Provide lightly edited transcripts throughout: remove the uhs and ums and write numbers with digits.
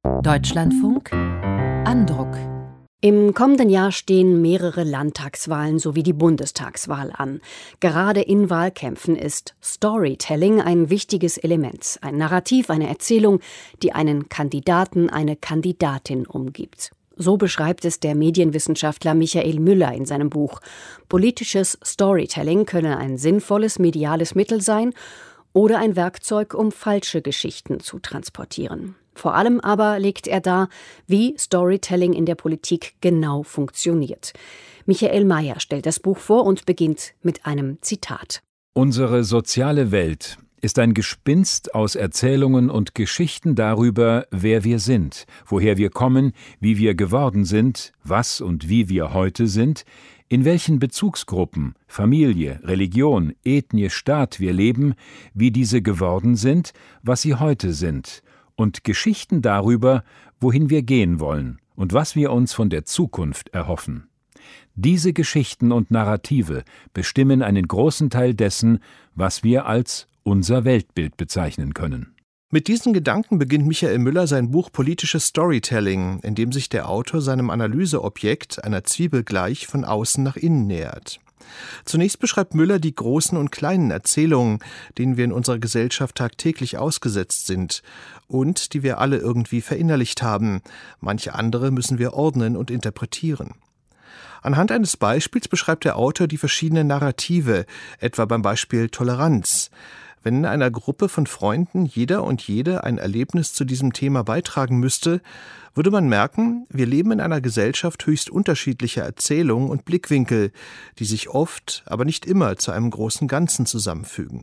Deutschlandfunk Andruck. Im kommenden Jahr stehen mehrere Landtagswahlen sowie die Bundestagswahl an. Gerade in Wahlkämpfen ist Storytelling ein wichtiges Element, ein Narrativ, eine Erzählung, die einen Kandidaten, eine Kandidatin umgibt. So beschreibt es der Medienwissenschaftler Michael Müller in seinem Buch. Politisches Storytelling könne ein sinnvolles mediales Mittel sein oder ein Werkzeug, um falsche Geschichten zu transportieren. Vor allem aber legt er dar, wie Storytelling in der Politik genau funktioniert. Michael Mayer stellt das Buch vor und beginnt mit einem Zitat. Unsere soziale Welt ist ein Gespinst aus Erzählungen und Geschichten darüber, wer wir sind, woher wir kommen, wie wir geworden sind, was und wie wir heute sind, in welchen Bezugsgruppen, Familie, Religion, Ethnie, Staat wir leben, wie diese geworden sind, was sie heute sind, und Geschichten darüber, wohin wir gehen wollen und was wir uns von der Zukunft erhoffen. Diese Geschichten und Narrative bestimmen einen großen Teil dessen, was wir als unser Weltbild bezeichnen können. Mit diesen Gedanken beginnt Michael Müller sein Buch Politisches Storytelling, in dem sich der Autor seinem Analyseobjekt, einer Zwiebel gleich, von außen nach innen nähert. Zunächst beschreibt Müller die großen und kleinen Erzählungen, denen wir in unserer Gesellschaft tagtäglich ausgesetzt sind und die wir alle irgendwie verinnerlicht haben. Manche andere müssen wir ordnen und interpretieren. Anhand eines Beispiels beschreibt der Autor die verschiedenen Narrative, etwa beim Beispiel Toleranz. Wenn in einer Gruppe von Freunden jeder und jede ein Erlebnis zu diesem Thema beitragen müsste, würde man merken, wir leben in einer Gesellschaft höchst unterschiedlicher Erzählungen und Blickwinkel, die sich oft, aber nicht immer zu einem großen Ganzen zusammenfügen.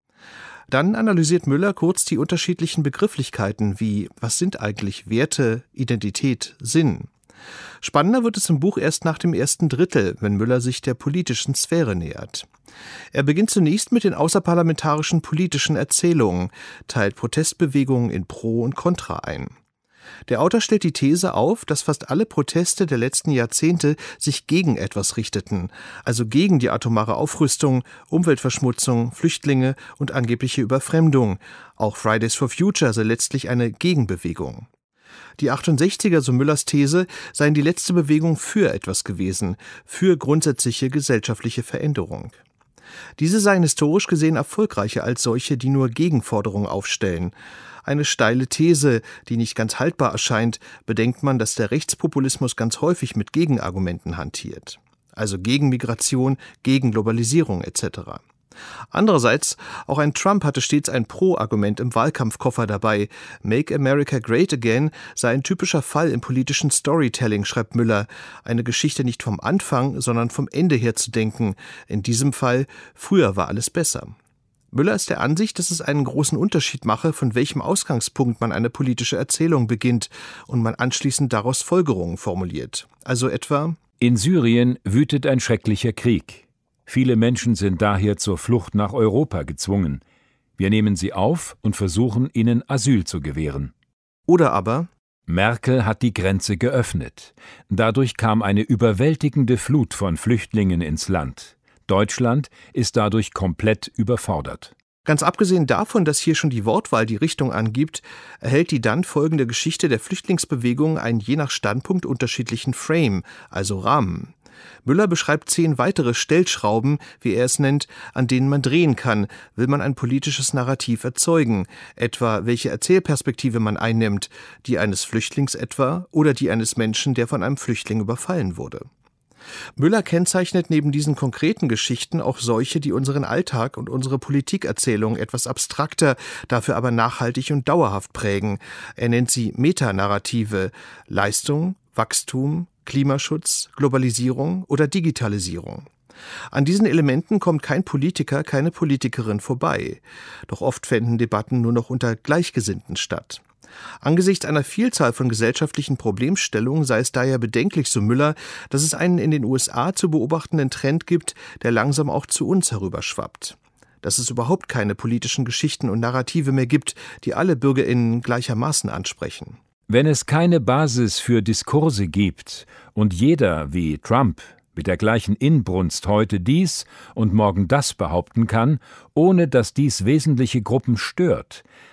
Dann analysiert Müller kurz die unterschiedlichen Begrifflichkeiten wie: Was sind eigentlich Werte, Identität, Sinn? Spannender wird es im Buch erst nach dem ersten Drittel, wenn Müller sich der politischen Sphäre nähert. Er beginnt zunächst mit den außerparlamentarischen politischen Erzählungen, teilt Protestbewegungen in Pro und Contra ein. Der Autor stellt die These auf, dass fast alle Proteste der letzten Jahrzehnte sich gegen etwas richteten, also gegen die atomare Aufrüstung, Umweltverschmutzung, Flüchtlinge und angebliche Überfremdung. Auch Fridays for Future sei letztlich eine Gegenbewegung. Die 68er, so Müllers These, seien die letzte Bewegung für etwas gewesen, für grundsätzliche gesellschaftliche Veränderung. Diese seien historisch gesehen erfolgreicher als solche, die nur Gegenforderungen aufstellen. Eine steile These, die nicht ganz haltbar erscheint, bedenkt man, dass der Rechtspopulismus ganz häufig mit Gegenargumenten hantiert. Also gegen Migration, gegen Globalisierung etc. Andererseits, auch ein Trump hatte stets ein Pro-Argument im Wahlkampfkoffer dabei. Make America Great Again sei ein typischer Fall im politischen Storytelling, schreibt Müller. Eine Geschichte nicht vom Anfang, sondern vom Ende her zu denken. In diesem Fall, früher war alles besser. Müller ist der Ansicht, dass es einen großen Unterschied mache, von welchem Ausgangspunkt man eine politische Erzählung beginnt und man anschließend daraus Folgerungen formuliert. Also etwa: In Syrien wütet ein schrecklicher Krieg. Viele Menschen sind daher zur Flucht nach Europa gezwungen. Wir nehmen sie auf und versuchen, ihnen Asyl zu gewähren. Oder aber: Merkel hat die Grenze geöffnet. Dadurch kam eine überwältigende Flut von Flüchtlingen ins Land. Deutschland ist dadurch komplett überfordert. Ganz abgesehen davon, dass hier schon die Wortwahl die Richtung angibt, erhält die dann folgende Geschichte der Flüchtlingsbewegung einen je nach Standpunkt unterschiedlichen Frame, also Rahmen. Müller beschreibt 10 weitere Stellschrauben, wie er es nennt, an denen man drehen kann, will man ein politisches Narrativ erzeugen, etwa welche Erzählperspektive man einnimmt, die eines Flüchtlings etwa oder die eines Menschen, der von einem Flüchtling überfallen wurde. Müller kennzeichnet neben diesen konkreten Geschichten auch solche, die unseren Alltag und unsere Politikerzählung etwas abstrakter, dafür aber nachhaltig und dauerhaft prägen. Er nennt sie Metanarrative: Leistung, Wachstum, Klimaschutz, Globalisierung oder Digitalisierung. An diesen Elementen kommt kein Politiker, keine Politikerin vorbei. Doch oft fänden Debatten nur noch unter Gleichgesinnten statt. Angesichts einer Vielzahl von gesellschaftlichen Problemstellungen sei es daher bedenklich, so Müller, dass es einen in den USA zu beobachtenden Trend gibt, der langsam auch zu uns herüberschwappt. Dass es überhaupt keine politischen Geschichten und Narrative mehr gibt, die alle BürgerInnen gleichermaßen ansprechen. Wenn es keine Basis für Diskurse gibt und jeder, wie Trump, mit der gleichen Inbrunst heute dies und morgen das behaupten kann, ohne dass dies wesentliche Gruppen stört,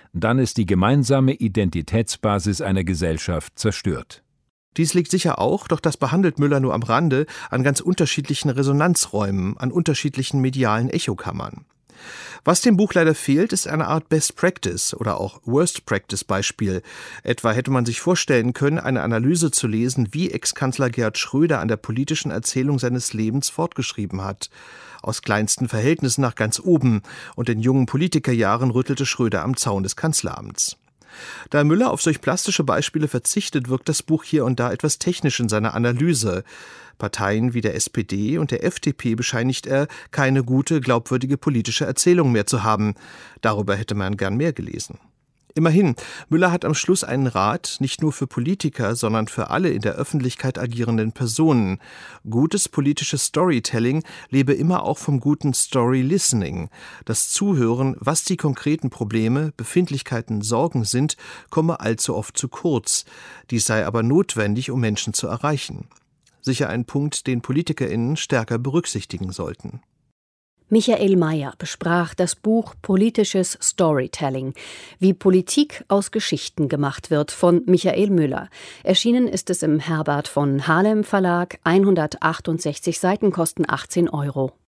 dann ist die gemeinsame Identitätsbasis einer Gesellschaft zerstört. Dies liegt sicher auch, doch das behandelt Müller nur am Rande, an ganz unterschiedlichen Resonanzräumen, an unterschiedlichen medialen Echokammern. Was dem Buch leider fehlt, ist eine Art Best Practice oder auch Worst Practice Beispiel. Etwa hätte man sich vorstellen können, eine Analyse zu lesen, wie Ex-Kanzler Gerhard Schröder an der politischen Erzählung seines Lebens fortgeschrieben hat. Aus kleinsten Verhältnissen nach ganz oben, und in jungen Politikerjahren rüttelte Schröder am Zaun des Kanzleramts. Da Müller auf solch plastische Beispiele verzichtet, wirkt das Buch hier und da etwas technisch in seiner Analyse. Parteien wie der SPD und der FDP bescheinigt er, keine gute, glaubwürdige politische Erzählung mehr zu haben. Darüber hätte man gern mehr gelesen. Immerhin, Müller hat am Schluss einen Rat, nicht nur für Politiker, sondern für alle in der Öffentlichkeit agierenden Personen. Gutes politisches Storytelling lebe immer auch vom guten Story-Listening. Das Zuhören, was die konkreten Probleme, Befindlichkeiten, Sorgen sind, komme allzu oft zu kurz. Dies sei aber notwendig, um Menschen zu erreichen. Sicher ein Punkt, den PolitikerInnen stärker berücksichtigen sollten. Michael Mayer besprach das Buch Politisches Storytelling, wie Politik aus Geschichten gemacht wird, von Michael Müller. Erschienen ist es im Herbert von Halem Verlag, 168 Seiten kosten 18 €.